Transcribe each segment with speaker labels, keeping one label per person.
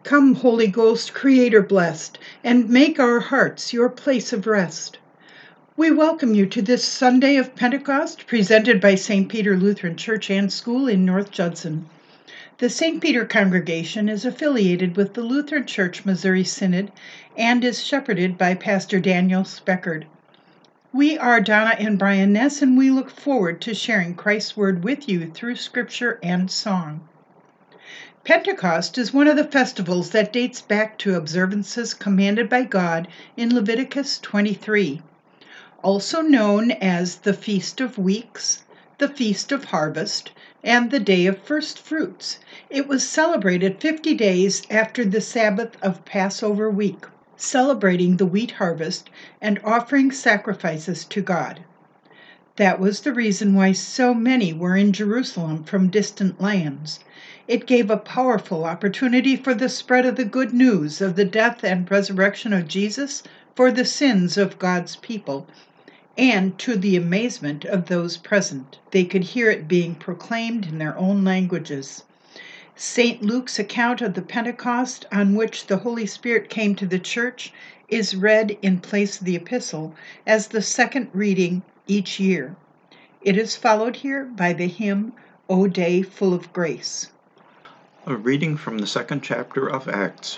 Speaker 1: Come, Holy Ghost, Creator blessed, and make our hearts your place of rest. We welcome you to this Sunday of Pentecost, presented by St. Peter Lutheran Church and School in North Judson. The St. Peter congregation is affiliated with the Lutheran Church Missouri Synod and is shepherded by Pastor Daniel Speckard. We are Donna and Brian Ness, and we look forward to sharing Christ's Word with you through Scripture and song. Pentecost is one of the festivals that dates back to observances commanded by God in Leviticus 23. Also known as the Feast of Weeks, the Feast of Harvest, and the Day of First Fruits. It was celebrated 50 days after the Sabbath of Passover week, celebrating the wheat harvest and offering sacrifices to God. That was the reason why so many were in Jerusalem from distant lands. It gave a powerful opportunity for the spread of the good news of the death and resurrection of Jesus for the sins of God's people. And to the amazement of those present, they could hear it being proclaimed in their own languages. St. Luke's account of the Pentecost, on which the Holy Spirit came to the church, is read in place of the epistle as the second reading each year. It is followed here by the hymn, O Day Full of Grace.
Speaker 2: A reading from the second chapter of Acts.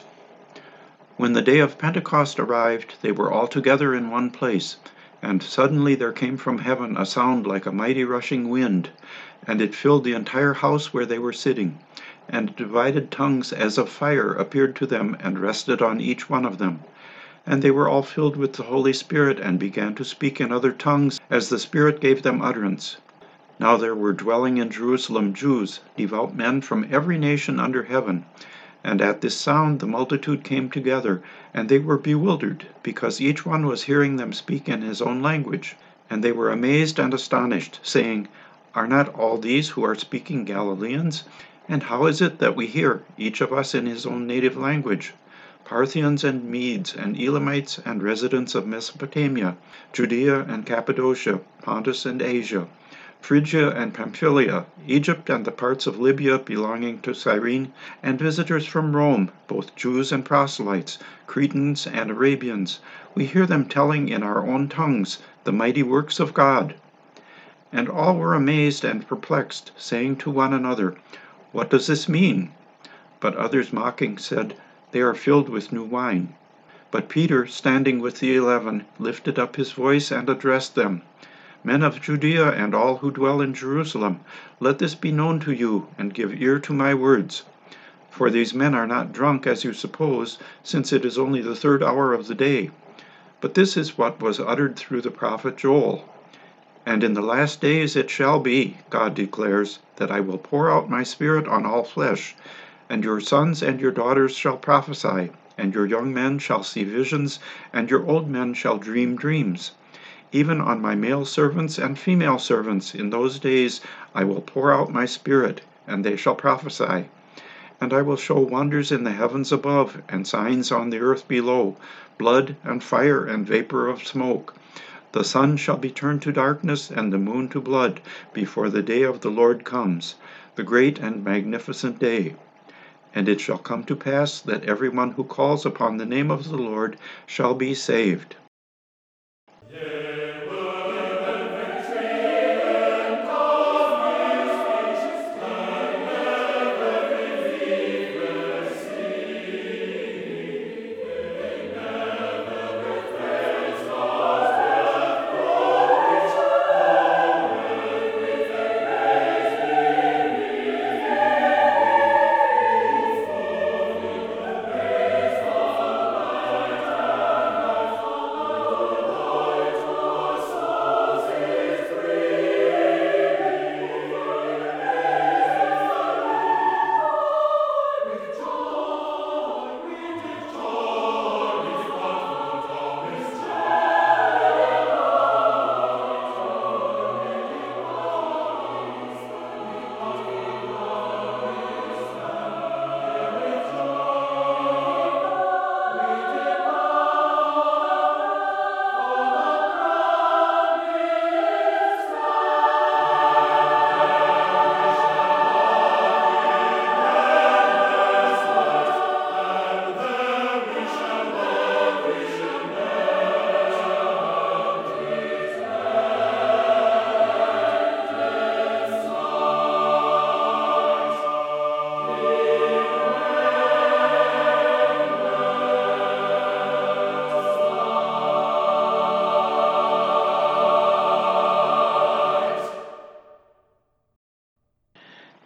Speaker 2: When the day of Pentecost arrived, they were all together in one place. And suddenly there came from heaven a sound like a mighty rushing wind, and it filled the entire house where they were sitting. And divided tongues as of fire appeared to them and rested on each one of them. And they were all filled with the Holy Spirit and began to speak in other tongues as the Spirit gave them utterance. Now there were dwelling in Jerusalem Jews, devout men from every nation under heaven. And at this sound the multitude came together, and they were bewildered, because each one was hearing them speak in his own language. And they were amazed and astonished, saying, Are not all these who are speaking Galileans? And how is it that we hear, each of us in his own native language? Parthians and Medes and Elamites and residents of Mesopotamia, Judea and Cappadocia, Pontus and Asia, Phrygia and Pamphylia, Egypt and the parts of Libya belonging to Cyrene, and visitors from Rome, both Jews and proselytes, Cretans and Arabians. We hear them telling in our own tongues the mighty works of God. And all were amazed and perplexed, saying to one another, What does this mean? But others mocking said, They are filled with new wine. But Peter, standing with the 11, lifted up his voice and addressed them, Men of Judea and all who dwell in Jerusalem, let this be known to you, and give ear to my words. For these men are not drunk, as you suppose, since it is only the third hour of the day. But this is what was uttered through the prophet Joel. And in the last days it shall be, God declares, that I will pour out my Spirit on all flesh, and your sons and your daughters shall prophesy, and your young men shall see visions, and your old men shall dream dreams. Even on my male servants and female servants in those days I will pour out my Spirit, and they shall prophesy. And I will show wonders in the heavens above, and signs on the earth below, blood and fire and vapor of smoke. The sun shall be turned to darkness, and the moon to blood, before the day of the Lord comes, the great and magnificent day. And it shall come to pass that everyone who calls upon the name of the Lord shall be saved.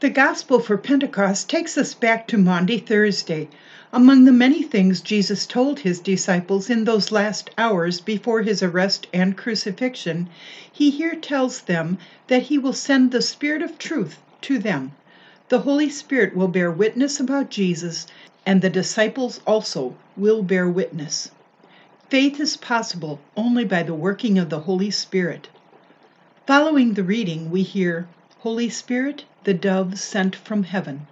Speaker 1: The Gospel for Pentecost takes us back to Maundy Thursday. Among the many things Jesus told his disciples in those last hours before his arrest and crucifixion, he here tells them that he will send the Spirit of truth to them. The Holy Spirit will bear witness about Jesus, and the disciples also will bear witness. Faith is possible only by the working of the Holy Spirit. Following the reading, we hear, Holy Spirit, the dove sent from heaven.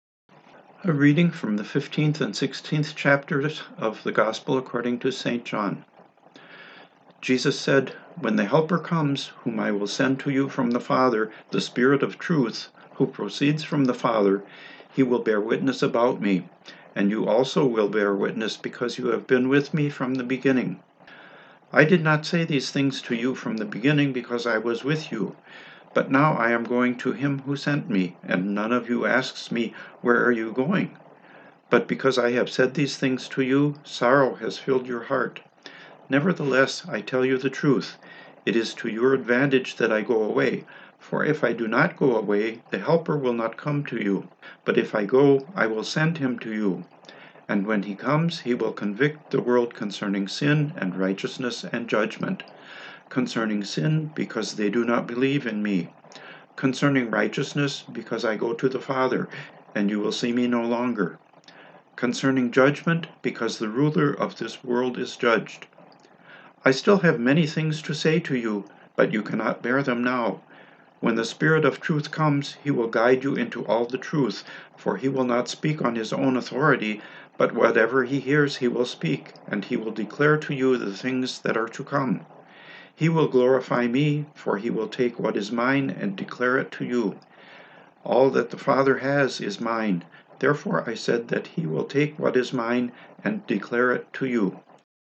Speaker 2: A reading from the 15th and 16th chapters of the Gospel according to St. John. Jesus said, "When the Helper comes, whom I will send to you from the Father, the Spirit of truth, who proceeds from the Father, he will bear witness about me, and you also will bear witness because you have been with me from the beginning. I did not say these things to you from the beginning because I was with you. But now I am going to him who sent me, and none of you asks me, 'Where are you going?' But because I have said these things to you, sorrow has filled your heart. Nevertheless, I tell you the truth. It is to your advantage that I go away. For if I do not go away, the Helper will not come to you. But if I go, I will send him to you. And when he comes, he will convict the world concerning sin and righteousness and judgment. Concerning sin, because they do not believe in me. Concerning righteousness, because I go to the Father, and you will see me no longer. Concerning judgment, because the ruler of this world is judged. I still have many things to say to you, but you cannot bear them now. When the Spirit of truth comes, he will guide you into all the truth, for he will not speak on his own authority, but whatever he hears he will speak, and he will declare to you the things that are to come. He will glorify me, for he will take what is mine and declare it to you. All that the Father has is mine. Therefore I said that he will take what is mine and declare it to you.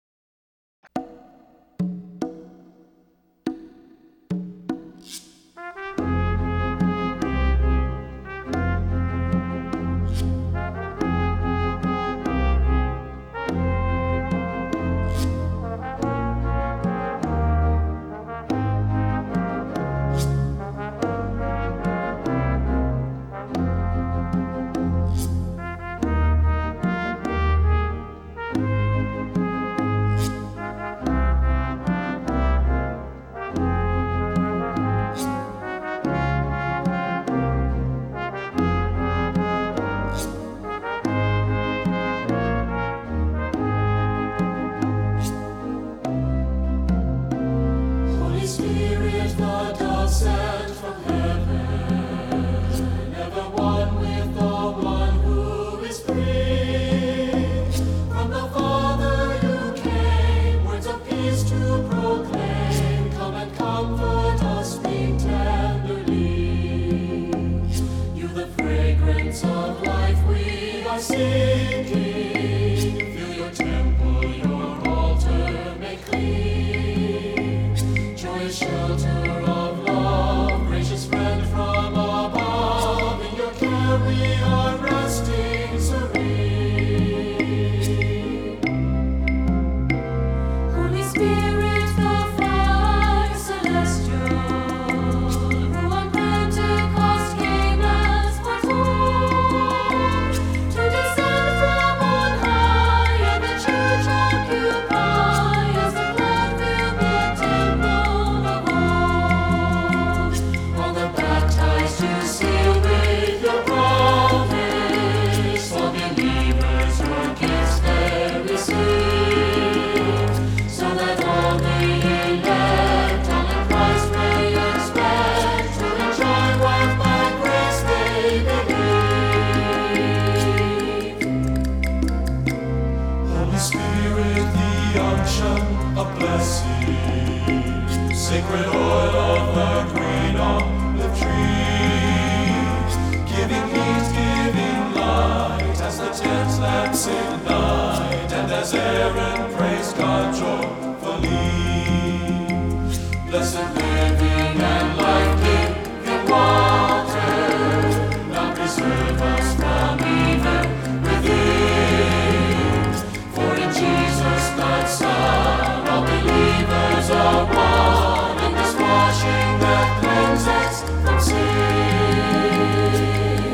Speaker 3: Sacred oil of the grain olive tree, giving heat, giving light, as the 10 lamps ignite, and as Aaron praised God joyfully. Blessed living and life-giving water, now preserve us from evil within. For in Jesus, God's Son, all believers are one, in this washing that cleanses from sin.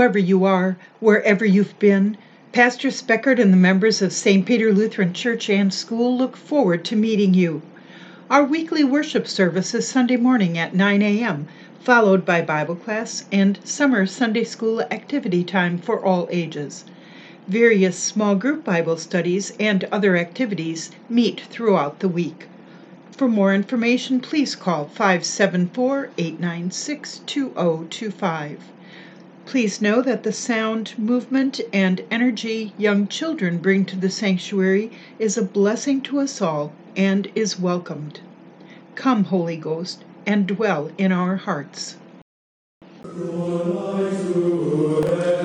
Speaker 1: whoever you are, wherever you've been, Pastor Speckert and the members of St. Peter Lutheran Church and School look forward to meeting you. Our weekly worship service is Sunday morning at 9 a.m., followed by Bible class and summer Sunday school activity time for all ages. Various small group Bible studies and other activities meet throughout the week. For more information, please call 574-896-2025. Please know that the sound, movement, and energy young children bring to the sanctuary is a blessing to us all and is welcomed. Come, Holy Ghost, and dwell in our hearts.